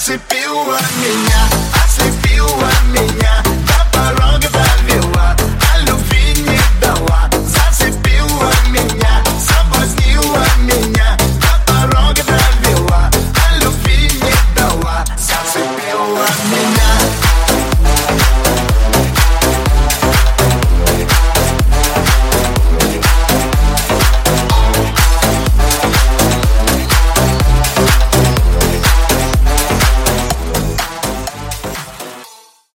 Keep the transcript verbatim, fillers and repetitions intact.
Зацепила меня, ослепила меня, до порога довела, а любви не дала. Зацепила меня, соблазнила меня, до порога довела, а любви не дала. Зацепила меня.